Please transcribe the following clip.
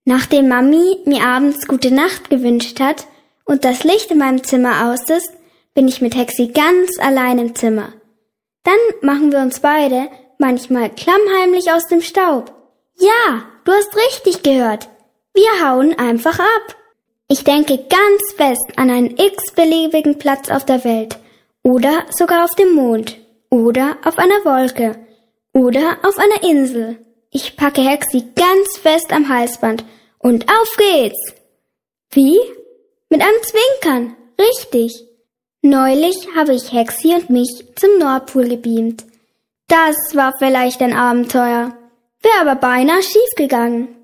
Nachdem Mami mir abends gute Nacht gewünscht hat und das Licht in meinem Zimmer aus ist, bin ich mit Hexi ganz allein im Zimmer. Dann machen wir uns beide manchmal klammheimlich aus dem Staub. Ja, du hast richtig gehört. Wir hauen einfach ab. Ich denke ganz fest an einen x-beliebigen Platz auf der Welt oder sogar auf dem Mond oder auf einer Wolke oder auf einer Insel. Ich packe Hexi ganz fest am Halsband und auf geht's. Wie? Mit einem Zwinkern, richtig. Neulich habe ich Hexi und mich zum Nordpol gebeamt. Das war vielleicht ein Abenteuer, wäre aber beinahe schief gegangen.